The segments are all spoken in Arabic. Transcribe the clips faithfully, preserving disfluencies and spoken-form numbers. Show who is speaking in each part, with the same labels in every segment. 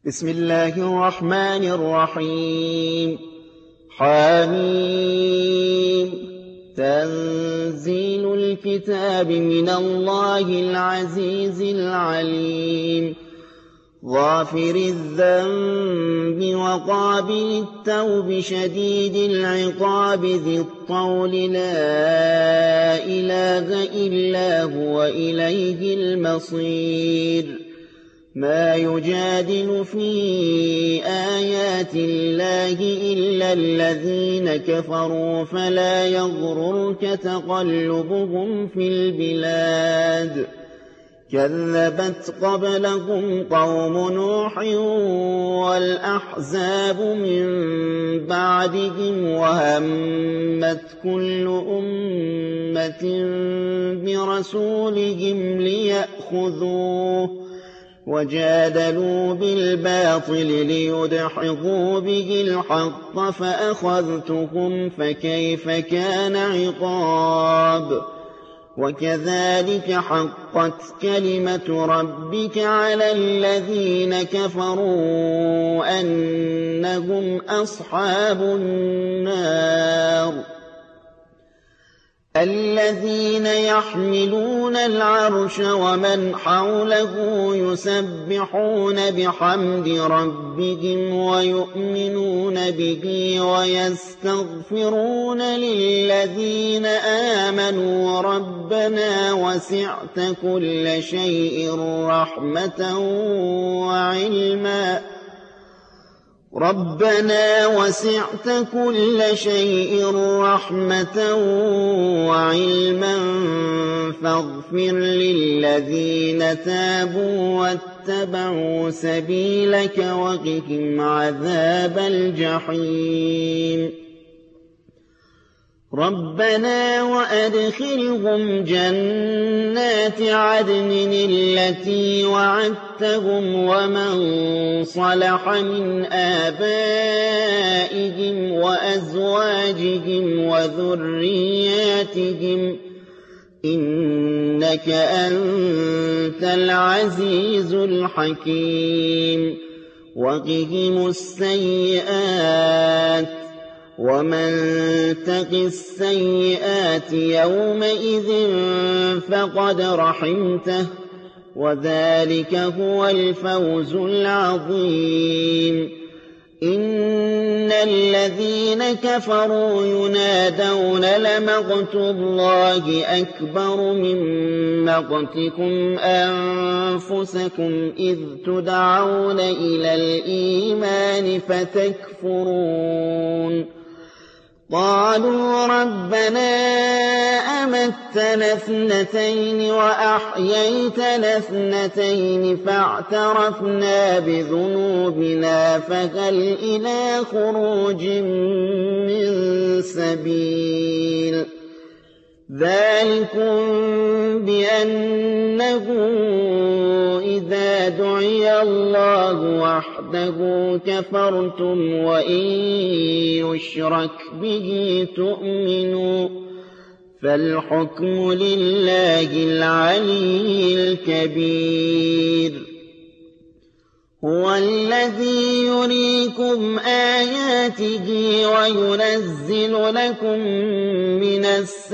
Speaker 1: بسم الله الرحمن الرحيم حميم تنزيل الكتاب من الله العزيز العليم غافر الذنب وقابل التوب شديد العقاب ذي الطول لا إله إلا هو إليه المصير ما يجادل في آيات الله إلا الذين كفروا فلا يغررك تقلبهم في البلاد كذبت قبلهم قوم نوح والأحزاب من بعدهم وهمت كل أمة برسولهم ليأخذوه وجادلوا بالباطل ليدحضوا به الحق فأخذتهم فكيف كان عقاب وكذلك حقت كلمة ربك على الذين كفروا أنهم أصحاب النار الذين يحملون العرش ومن حوله يسبحون بحمد ربهم ويؤمنون به ويستغفرون للذين آمنوا ربنا وسعت كل شيء رحمة وعلما ربنا وسعت كل شيء رحمة وعلما فاغفر للذين تابوا واتبعوا سبيلك وقهم عذاب الجحيم ربنا وأدخلهم جنات عدن التي وعدتهم ومن صلح من آبائهم وأزواجهم وذرياتهم إنك أنت العزيز الحكيم وقهم السيئات ومن تق السيئات يومئذ فقد رحمته وذلك هو الفوز العظيم إن الذين كفروا ينادون لمقت الله أكبر من مقتكم أنفسكم إذ تدعون إلى الإيمان فتكفرون قالوا ربنا أمتنا اثنتين وأحييتنا اثنتين فاعترفنا بذنوبنا فهل إلى خروج من سبيل ذلكم بأنه إذا دعي الله وحده كفرتم وإن يشرك به تؤمنوا فالحكم لله العلي الكبير هو الذي يريكم آياته وينزل لكم من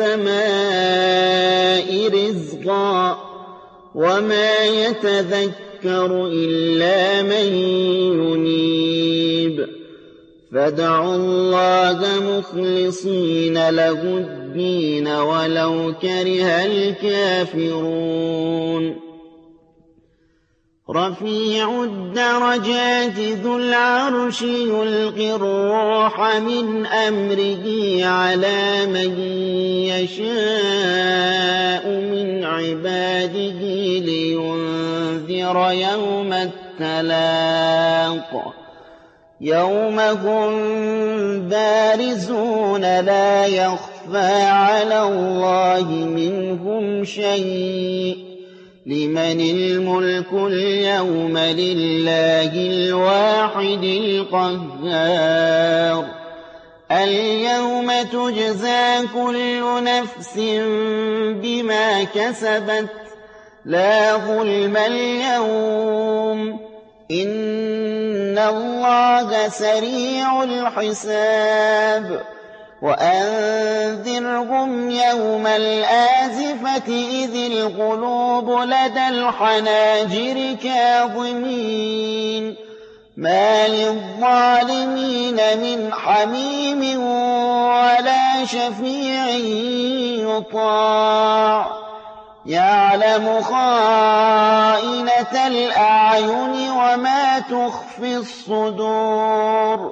Speaker 1: السماء رزقا وما يتذكر إلا من ينيب فادعوا الله مخلصين له الدين ولو كره الكافرون رفيع الدرجات ذو العرش يلقي الروح من أمره على من يشاء من عباده لينذر يوم التلاق يوم هم بارزون لا يخفى على الله منهم شيء لمن الملك اليوم لله الواحد القهار اليوم تجزى كل نفس بما كسبت لا ظلم اليوم إن إِنَّ اللَّهَ سَرِيعُ الْحِسَابِ وَأَنذِرْهُمْ يَوْمَ الْآزِفَةِ إِذِ الْقُلُوبُ لَدَى الْحَنَاجِرِ كَاظِمِينَ مَا لِلظَّالِمِينَ مِنْ حَمِيمٍ وَلَا شَفِيعٍ يُطَاعُ يَعْلَمُ خَائِنَةَ الْأَعْيُنِ وَمَا تُخْفِي الصُّدُورُ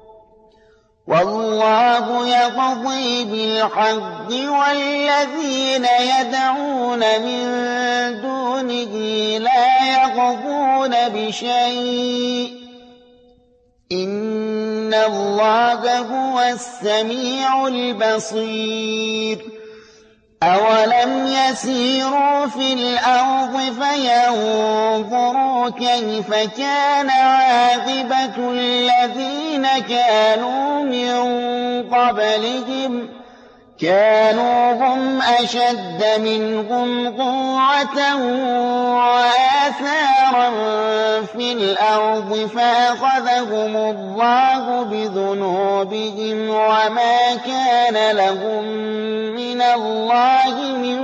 Speaker 1: وَاللَّهُ يَقْضِي بِالْحَقِّ وَالَّذِينَ يَدْعُونَ مِن دُونِهِ لَا يَقْضُونَ بِشَيْءٍ ۗ إِنَّ اللَّهَ هُوَ السَّمِيعُ الْبَصِيرُ أَوَلَمْ يَسِيرُوا فِي الْأَرْضِ فَيَنظُرُوا كَيْفَ كَانَ عَاقِبَةُ الَّذِينَ كَانُوا مِن قَبْلِهِمْ كَانُوا هُمْ أَشَدَّ مِنْهُمْ قُوَّةً وَآثَارًا فِي الْأَرْضِ فَأَخَذَهُمُ اللَّهُ بِذُنُوبِهِمْ وَمَا كَانَ لَهُم مِّنَ اللَّهِ مِن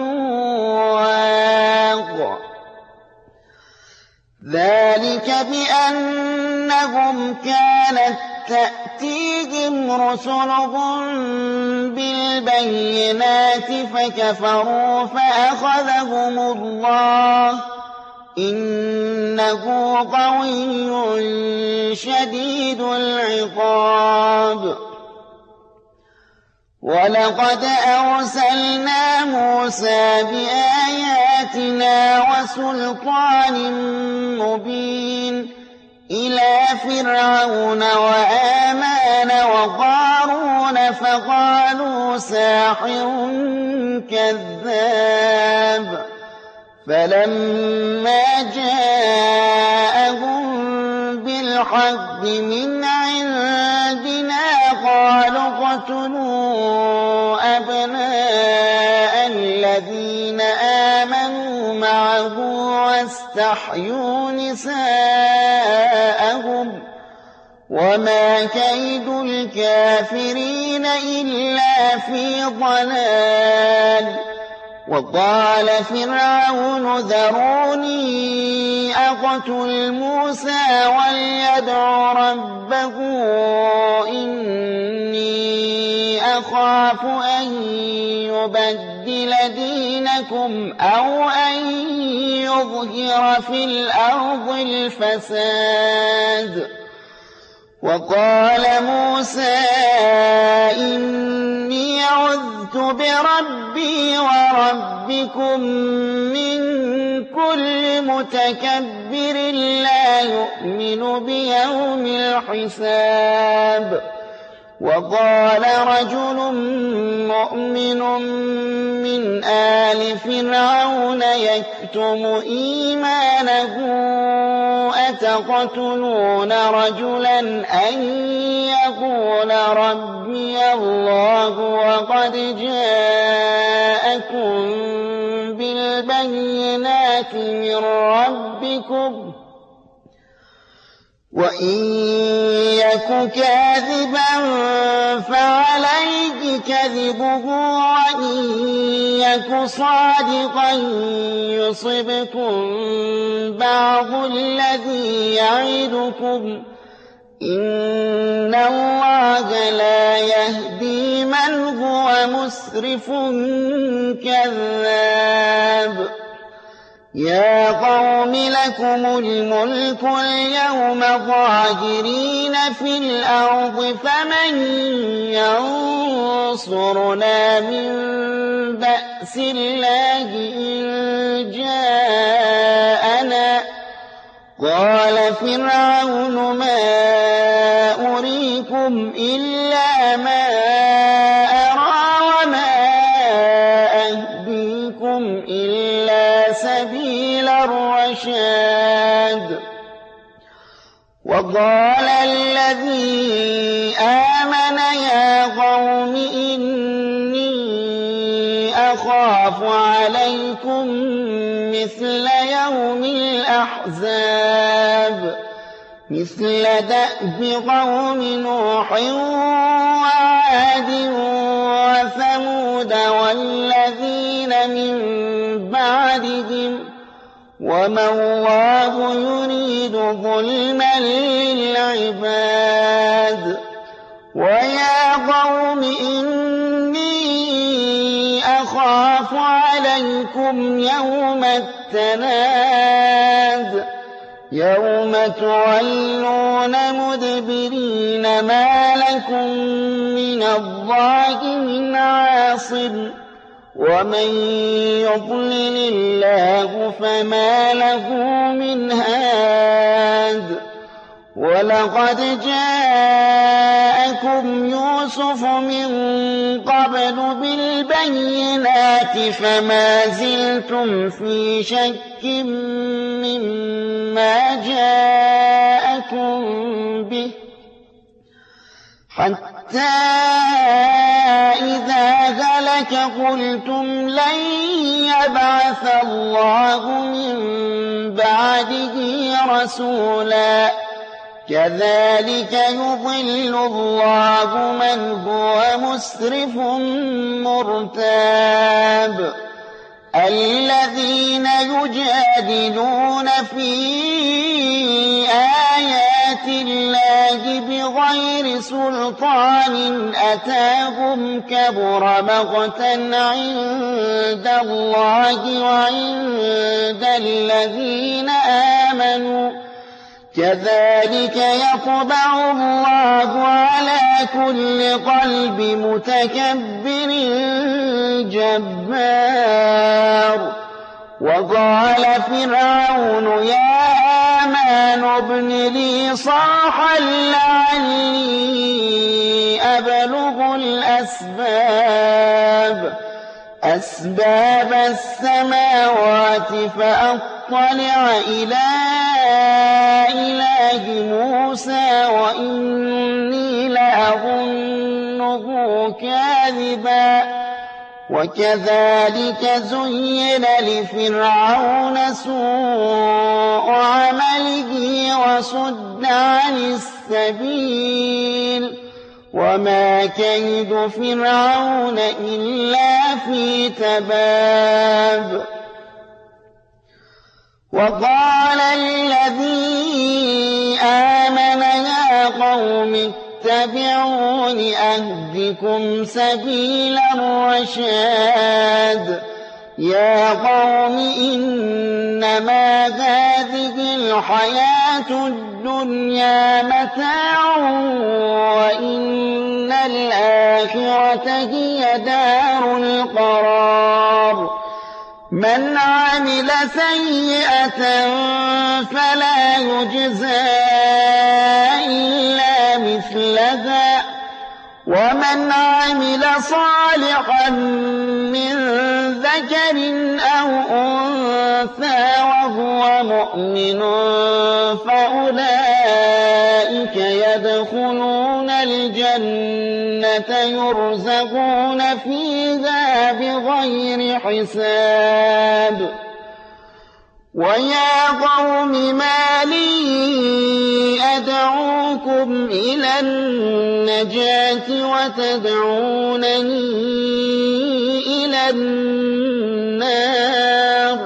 Speaker 1: وَاقٍ ذَٰلِكَ بِأَنَّهُمْ كَانَت تَّأْتِيهِمْ رُسُلُهُم بِالْبَيِّنَاتِ فَكَفَرُوا فَأَخَذَهُمُ اللَّهُ ۚ إِنَّهُ قَوِيٌّ شَدِيدُ الْعِقَابِ وَلَقَدْ أَرْسَلْنَا مُوسَىٰ بِآيَاتِنَا وَسُلْطَانٍ مُّبِينٍ إِلَىٰ فِرْعَوْنَ وَآمَانَ وَقَارُونَ فَقَالُوا سَاحِرٌ كَذَّابٌ فَلَمَّا جَاءَهُم بِالْحَقِّ مِنْ عِندِنَا قَالُوا اقْتُلُوا أَبْنَاءَ الَّذِينَ آمَنُوا مَعَهُ وَاسْتَحْيُوا نِسَاءَهُمْ ۚ وَمَا كَيْدُ الْكَافِرِينَ إِلَّا فِي ضَلَالٍ وَقَالَ فِرْعَوْنُ ذَرُونِي أَقْتُلْ مُوسَىٰ وَلْيَدْعُ رَبَّهُ إِنِّي أَخَافُ أَن يُبَدِّلَ دِينَكُمْ أَوْ أَن يُظْهِرَ فِي الْأَرْضِ الْفَسَادَ وَقَالَ مُوسَىٰ إِنِّي عُذْتُ بِرَبِّي وَرَبِّكُم مِّن كُلِّ مُتَكَبِّرٍ لَّا يُؤْمِنُ بِيَوْمِ الْحِسَابِ وَقَالَ رَجُلٌ مُّؤْمِنٌ مِّنْ آلِ فِرْعَوْنَ يَكْتُمُ إِيمَانَهُ أَتَقْتُلُونَ رَجُلًا أَن يَقُولَ رَبِّيَ اللَّهُ وَقَدْ جَاءَكُم بِالْبَيِّنَاتِ مِن رَّبِّكُمْ ۖ وَإِن يَكُ كَاذِبًا فَعَلَيْهِ كَذِبُهُ وَإِن يَكُ صَادِقًا يُصِبْكُم بَعْضُ الَّذِي يَعِدُكُمْ ۖ إِنَّ اللَّهَ لَا يَهْدِي مَنْ هُوَ مُسْرِفٌ كَذَّابٌ يَا قَوْمِ لَكُمُ الْمُلْكُ الْيَوْمَ ظَاهِرِينَ فِي الْأَرْضِ فَمَن يَنصُرُنَا مِن بَأْسِ اللَّهِ إِن جَاءَنَا ۚ قَالَ فِرْعَوْنُ مَا أُرِيكُمْ إِلَّا مَا أَرَىٰ وَمَا أَهْدِيكُمْ إِلَّا سَبِيلَ الرَّشَادِ وَقَالَ الَّذِي آمَنَ يَا قَوْمِ إِنِّي أَخَافُ عَلَيْكُم مِّثْلَ يَوْمِ الْأَحْزَابِ مثل دأب قوم نوح وعاد وثمود والذين من بعدهم وما الله يريد ظلما للعباد ويا قوم إني أخاف عليكم يوم التناد يوم تولون مدبرين ما لكم من الله من عاصم ومن يضلل الله فما له من هاد ولقد جاءكم يوسف من قبل بالبينات فما زلتم في شك مما جاءكم به حتى إذا هلك قلتم لن يبعث الله من بعده رسولا كذلك يضل الله من هو مسرف مرتاب الذين يجادلون في آيات الله بغير سلطان أتاهم كبر مقتا عند الله وعند الذين آمنوا كذلك يطبع الله على كل قلب متكبر جبار وقال فرعون يا آمان ابن لي صرحا لعلي أبلغ الأسباب أسباب السماوات فأطلع إلى إله موسى وإني لأظنه كاذبا وكذلك زين لفرعون سوء عمله وصد عن السبيل وما كيد فرعون إلا في تباب وقال الذي آمن يا قوم اتبعون أهدكم سبيل الرشاد يا قوم إنما هذه الحياة الدنيا متاع وإن الآخرة هي دار القرار من عمل سيئة فلا يجزى إلا مثلها ومن عمل صالحا من ذكر أو أنثى وهو مؤمن فأولئك يدخلون الجنة يرزقون فيها بغير حساب ويا قوم ما لي أدعوكم إلى النجاة وتدعونني إلى النار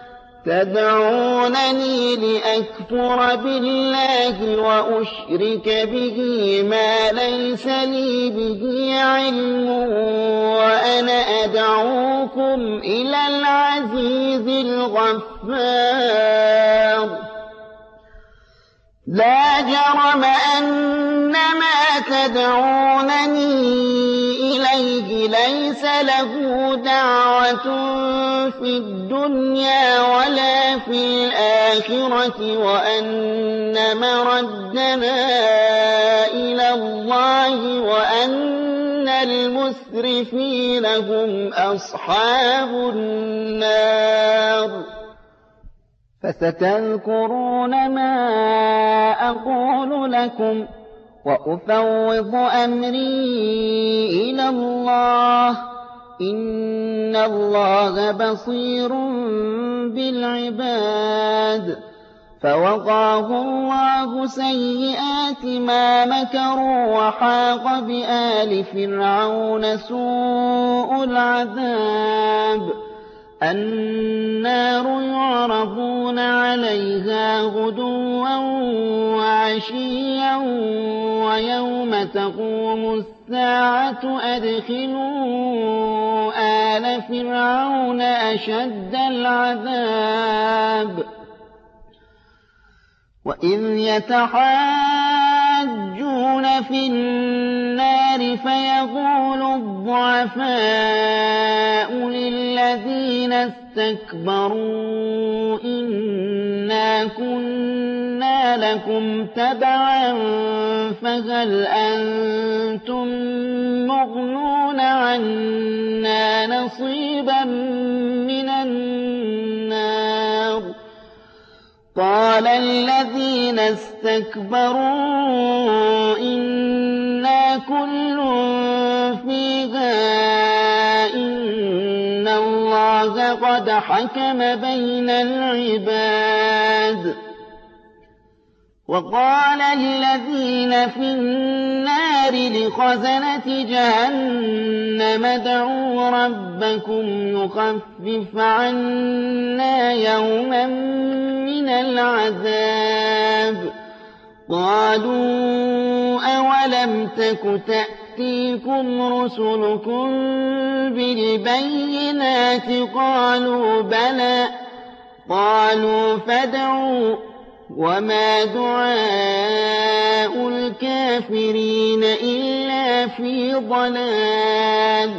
Speaker 1: تدعونني لأكفر بالله وأشرك به ما ليس لي به علم وأنا أدعوكم إلى العزيز الغفار لا جرم أن ما تدعونني إليه ليس له دعوة في الدنيا ولا في الآخرة وأن مردنا إلى الله وأن المسرفين هم أصحاب النار فستذكرون ما أقول لكم وأفوض أمري إلى الله إن الله بصير بالعباد فوقاه الله سيئات ما مكروا وحاق بآل فرعون سوء العذاب النار يعرضون عليها غدوا وعشيا ويوم تقوم الساعة أدخلوا آل فرعون أشد العذاب وإذ يتحاجون في النار فيقول الضعفاء للذين استكبروا إنا كنا لكم تبعا فهل أنتم مغنون عنا نصيبا من النار قال الذين استكبروا إنا كل فيها إن الله قد حكم بين العباد وقال الذين في النار لخزنة جهنم ادعوا ربكم يخفف عنا يوما من العذاب قالوا أولم تك تأتيكم رسلكم بالبينات قالوا بلى قالوا فادعوا وما دعاء الكافرين إلا في ضلال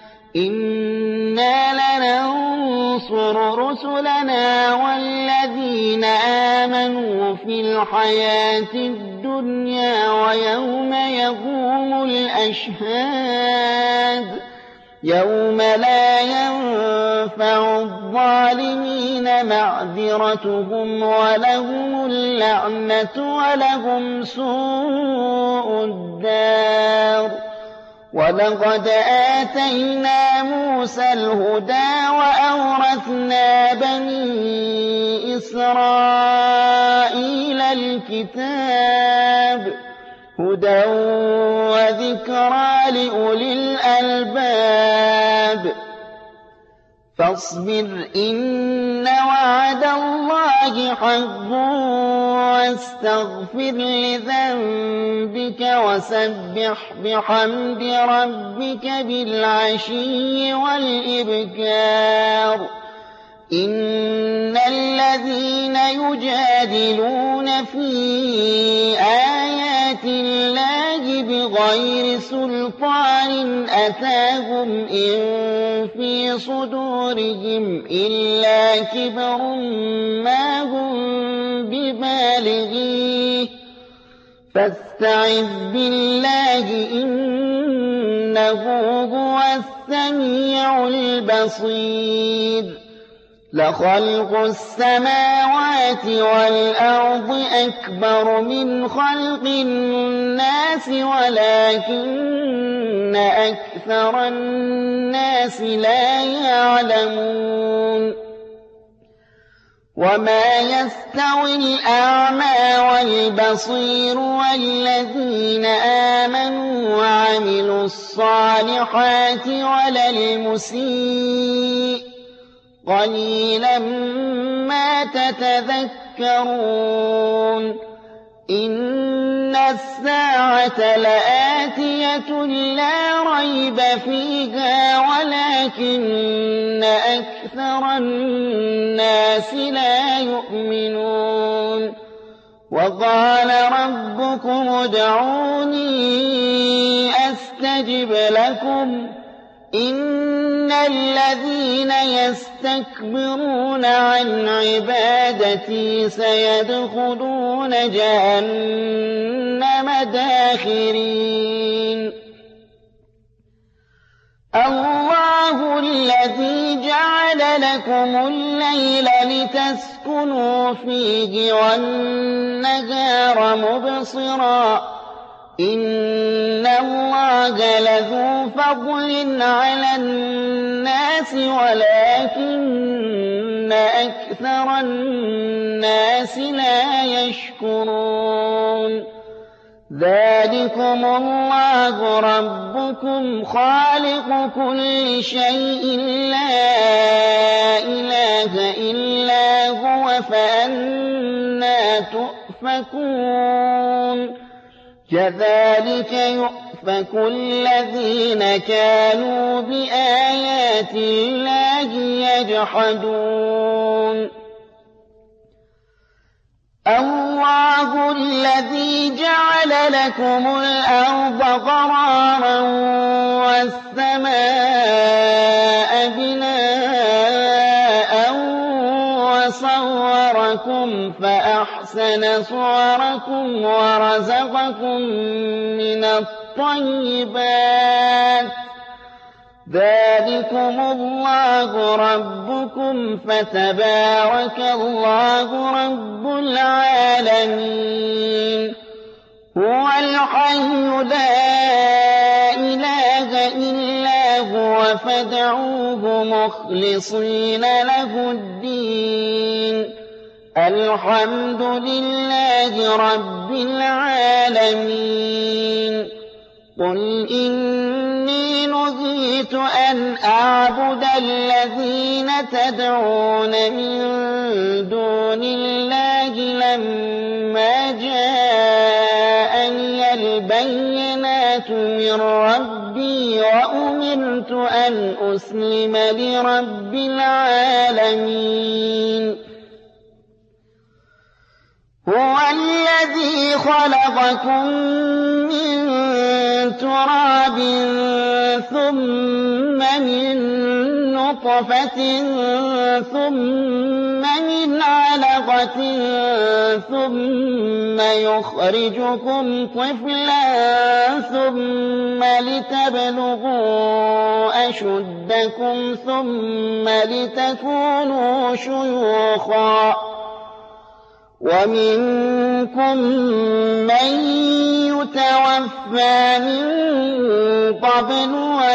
Speaker 1: إنا لننصر رسلنا والذين آمنوا في الحياة الدنيا ويوم يقوم الأشهاد يوم لا ينفع الظالمين معذرتهم ولهم اللعنة ولهم سوء الدار ولقد آتينا موسى الهدى وأورثنا بني إسرائيل الكتاب هدى وذكرى لأولي الألباب فاصبر إن وعد الله حق واستغفر لذنبك وسبح بحمد ربك بالعشي والإبكار إن الذين يجادلون في آيات الله بغير سلطان أتاهم إن في صدورهم إلا كبر ما هم ببالغيه فاستعذ بالله إنه هو السميع البصير لخلق السماوات والأرض أكبر من خلق الناس ولكن أكثر الناس لا يعلمون وما يستوي الأعمى والبصير والذين آمنوا وعملوا الصالحات ولا المسيء قليلا ما تتذكرون إن الساعة لآتية لا ريب فيها ولكن أكثر الناس لا يؤمنون وقال ربكم ادعوني أستجب لكم إن الذين يستكبرون عن عبادتي سيدخلون جهنم داخرين الله الذي جعل لكم الليل لتسكنوا فيه والنهار مبصرا إِنَّ اللَّهَ لَذُو فَضْلٍ عَلَى النَّاسِ وَلَٰكِنَّ أَكْثَرَ النَّاسِ لَا يَشْكُرُونَ ذَٰلِكُمُ اللَّهُ رَبُّكُمْ خَالِقُ كُلِّ شَيْءٍ لَّا إِلَٰهَ إِلَّا هُوَ فَأَنَّىٰ تُؤْفَكُونَ كَذَٰلِكَ يُؤْفَكُ الَّذِينَ كَانُوا بِآيَاتِ اللَّهِ يَجْحَدُونَ اللَّهُ الَّذِي جَعَلَ لَكُمُ الْأَرْضَ قَرَارًا وَالسَّمَاءَ بِنَاءً وَصَوَّرَكُمْ فَأَحْسَنَ صُوَرَكُمْ وَرَزَقَكُم مِّنَ الطَّيِّبَاتِ ۚ ذَٰلِكُمُ اللَّهُ رَبُّكُمْ فَتَبَارَكَ اللَّهُ رَبُّ الْعَالَمِينَ هُوَ الْحَيُّ لَا إِلَٰهَ إِلَّا هُوَ فَادْعُوهُ مُخْلِصِينَ لَهُ الدِّينَ الْحَمْدُ لِلَّهِ رَبِّ الْعَالَمِينَ قُلْ إِنِّي نُهِيتُ أَنْ أَعْبُدَ الَّذِينَ تَدْعُونَ مِن دُونِ اللَّهِ لَمَّا جَاءَنِيَ الْبَيِّنَاتُ مِن رَّبِّي وَأُمِرْتُ أَنْ أُسْلِمَ لِرَبِّ الْعَالَمِينَ هُوَ الَّذِي خَلَقَكُم مِّن تُرَابٍ ثُمَّ مِن نُّطْفَةٍ ثُمَّ مِنْ عَلَقَةٍ ثُمَّ يُخْرِجُكُمْ طِفْلًا ثُمَّ لِتَبْلُغُوا أَشُدَّكُمْ ثُمَّ لِتَكُونُوا شُيُوخًا وَمِنكُم مَّن يُتَوَفَّىٰ مِن قَبْلُ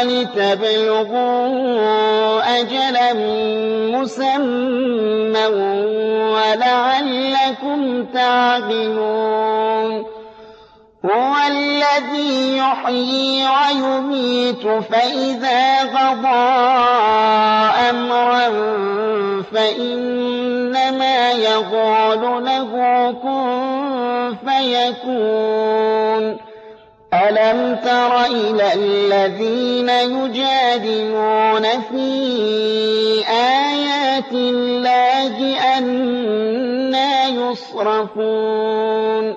Speaker 1: وَلِتَبْلُغُوا أَجَلًا مُّسَمًّى وَلَعَلَّكُمْ تَعْقِلُونَ هُوَ الَّذِي يُحْيِي وَيُمِيتُ فَإِذَا قَضَىٰ أَمْرًا فَإِنَّمَا يَقُولُ لَهُ كُن فَيَكُونُ أَلَمْ تَرَ إِلَى الَّذِينَ يُجَادِلُونَ فِي آيَاتِ اللَّهِ أَنَّىٰ يُصْرَفُونَ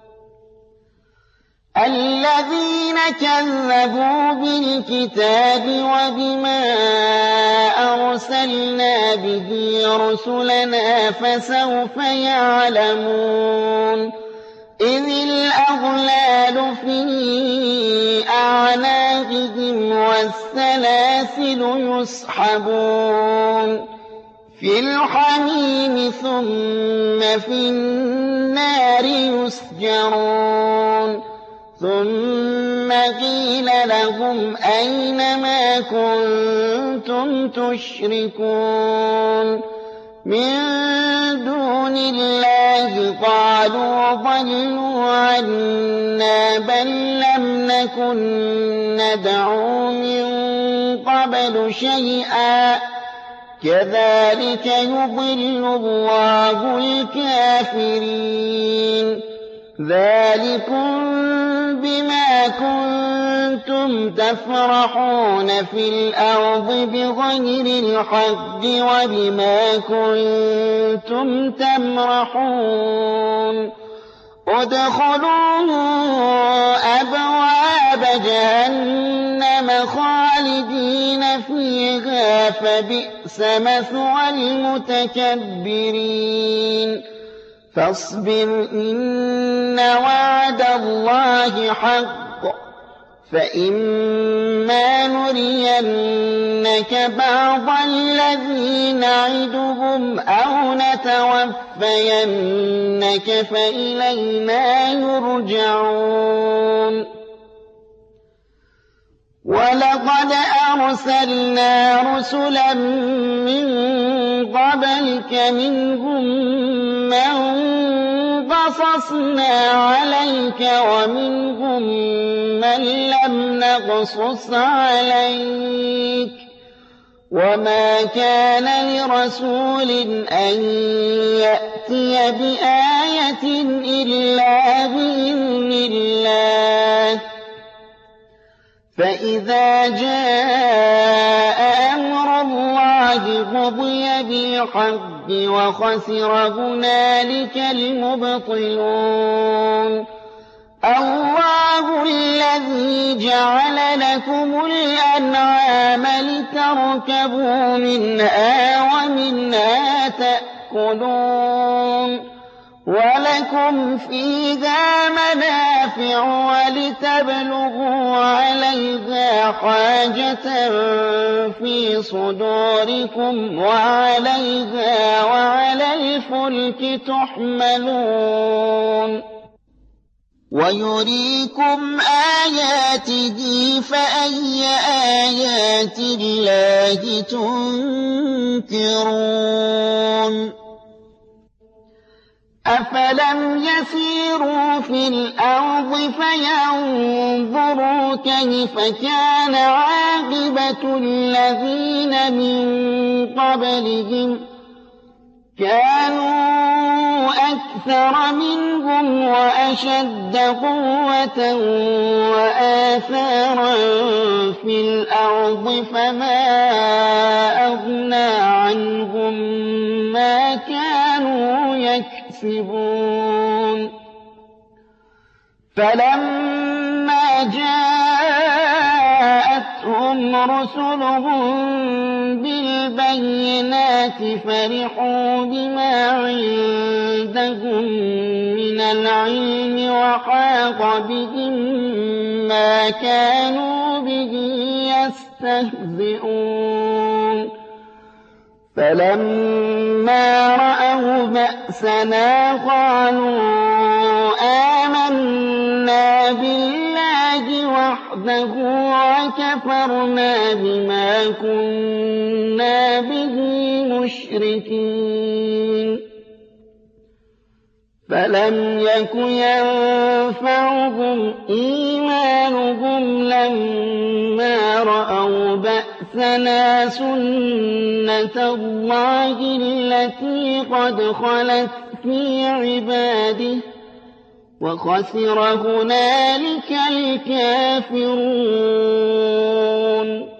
Speaker 1: الَّذِينَ كَذَّبُوا بِالْكِتَابِ وَبِمَا أَرْسَلْنَا بِهِ رُسُلَنَا فَسَوْفَ يَعْلَمُونَ إِذِ الْأَغْلَالُ فِي أَعْنَاقِهِمْ وَالسَّلَاسِلُ يُسْحَبُونَ فِي الْحَمِيمِ ثُمَّ فِي النَّارِ يُسْجَرُونَ ثُمَّ قِيلَ لَهُمْ أَيْنَ مَا كُنتُمْ تُشْرِكُونَ مِن دُونِ اللَّهِ قَالُوا ضَلُّوا عَنَّا بَل لَّمْ نَكُن نَّدْعُو مِن قَبْلُ شَيْئًا ۚ كَذَٰلِكَ يُضِلُّ اللَّهُ الْكَافِرِينَ ذَٰلِكُم بِمَا كُنتُمْ تَفْرَحُونَ فِي الْأَرْضِ بِغَيْرِ الْحَقِّ وَبِمَا كُنتُمْ تَمْرَحُونَ ادْخُلُوا أَبْوَابَ جَهَنَّمَ خَالِدِينَ فِيهَا فَبِئْسَ مَثْوَى الْمُتَكَبِّرِينَ فاصبر إن وعد الله حق فإما نرينك بعض الذي نعدهم أو نتوفينك فإلينا يرجعون وَلَقَدْ أَرْسَلْنَا رُسُلًا مِّن قَبْلِكَ مِنْهُم مَّن قَصَصْنَا عَلَيْكَ وَمِنْهُم مَّن لَّمْ نَقْصُصْ عَلَيْكَ ۗ وَمَا كَانَ لِرَسُولٍ أَن يَأْتِيَ بِآيَةٍ إِلَّا بِإِذْنِ اللَّهِ ۚ فَإِذَا جَاءَ أَمْرُ اللَّهِ قُضِيَ بِالْحَقِّ وَخَسِرَ هُنَالِكَ الْمُبْطِلُونَ اللَّهُ الَّذِي جَعَلَ لَكُمُ الْأَنْعَامَ لِتَرْكَبُوا مِنْهَا وَمِنْهَا تَأْكُلُونَ وَلَكُمْ فِيهَا مَنَافِعُ وَلِتَبْلُغُوا عَلَيْهَا حَاجَةً فِي صُدُورِكُمْ وَعَلَيْهَا وَعَلَى الْفُلْكِ تُحْمَلُونَ وَيُرِيكُمْ آيَاتِهِ فَأَيَّ آيَاتِ اللَّهِ تُنكِرُونَ أَفَلَمْ يَسِيرُوا فِي الْأَرْضِ فَيَنظُرُوا كَيْفَ كَانَ عَاقِبَةُ الَّذِينَ مِن قَبْلِهِمْ ۚ كَانُوا أَكْثَرَ مِنْهُمْ وَأَشَدَّ قُوَّةً وَآثَارًا فِي الْأَرْضِ فَمَا أَغْنَىٰ عَنْهُم مَّا كَانُوا يَكْسِبُونَ فَلَمَّا جَاءَتْهُمْ رُسُلُهُم بِالْبَيِّنَاتِ فَرِحُوا بِمَا عِندَهُم مِّنَ الْعِلْمِ وَحَاقَ بِهِم مَّا كَانُوا بِهِ يَسْتَهْزِئُونَ فَلَمَّا رَأَوْا بَأْسَنَا قَالُوا آمَنَّا بِاللَّهِ وَحْدَهُ وَكَفَرْنَا بِمَا كُنَّا بِهِ مُشْرِكِينَ فَلَمْ يَكُ يَنفَعُهُمْ إِيمَانُهُمْ لَمَّا رَأَوْا بَأْسَنَا سُنَّتَ اللَّهِ الَّتِي قَدْ خَلَتْ فِي عِبَادِهِ ۖ وَخَسِرَ هُنَالِكَ الْكَافِرُونَ